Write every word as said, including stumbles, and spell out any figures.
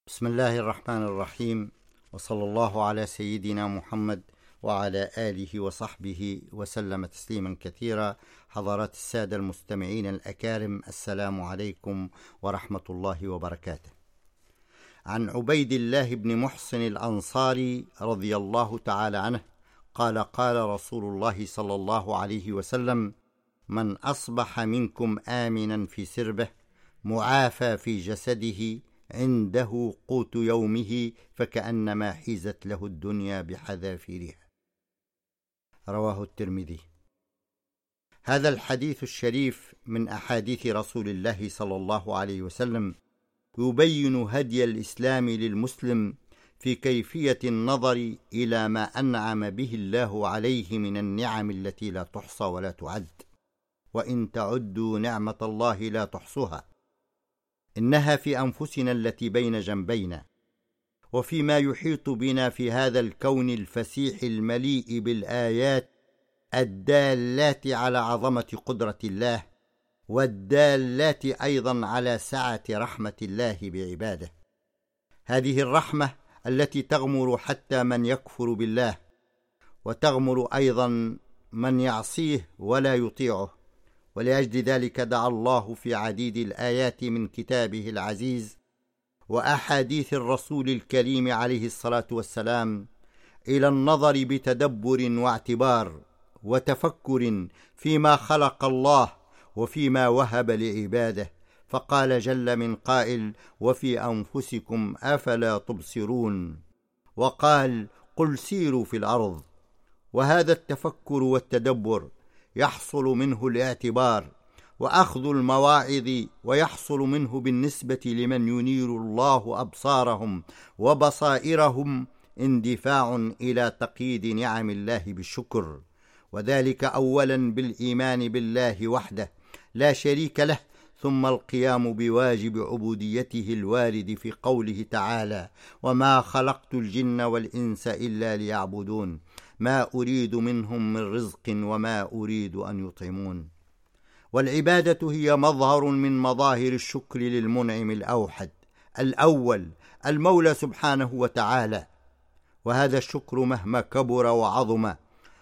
بسم الله الرحمن الرحيم، وصلى الله على سيدنا محمد وعلى آله وصحبه وسلم تسليما كثيرا. حضرات السادة المستمعين الأكارم، السلام عليكم ورحمة الله وبركاته. عن عبيد الله بن محصن الأنصاري رضي الله تعالى عنه قال: قال رسول الله صلى الله عليه وسلم: من أصبح منكم آمنا في سربه معافى في جسده عنده قوت يومه فكأنما حيزت له الدنيا بحذافيرها. رواه الترمذي. هذا الحديث الشريف من أحاديث رسول الله صلى الله عليه وسلم يبين هدي الإسلام للمسلم في كيفية النظر إلى ما أنعم به الله عليه من النعم التي لا تحصى ولا تعد، وإن تعدوا نعمة الله لا تحصوها. إنها في أنفسنا التي بين جنبينا، وفيما يحيط بنا في هذا الكون الفسيح المليء بالآيات الدالات على عظمة قدرة الله، والدالات أيضا على سعة رحمة الله بعباده. هذه الرحمة التي تغمر حتى من يكفر بالله، وتغمر أيضا من يعصيه ولا يطيعه. ولأجل ذلك دعا الله في عديد الآيات من كتابه العزيز وأحاديث الرسول الكريم عليه الصلاة والسلام إلى النظر بتدبر واعتبار وتفكر فيما خلق الله وفيما وهب لعباده، فقال جل من قائل: وفي أنفسكم أفلا تبصرون، وقال: قل سيروا في الأرض. وهذا التفكر والتدبر يحصل منه الاعتبار وأخذ المواعظ، ويحصل منه بالنسبة لمن ينير الله أبصارهم وبصائرهم اندفاع إلى تقييد نعم الله بالشكر، وذلك أولا بالإيمان بالله وحده لا شريك له، ثم القيام بواجب عبوديته الوارد في قوله تعالى: وما خلقت الجن والإنس إلا ليعبدون ما أريد منهم من رزق وما أريد أن يطعمون. والعبادة هي مظهر من مظاهر الشكر للمنعم الأوحد الأول المولى سبحانه وتعالى. وهذا الشكر مهما كبر وعظم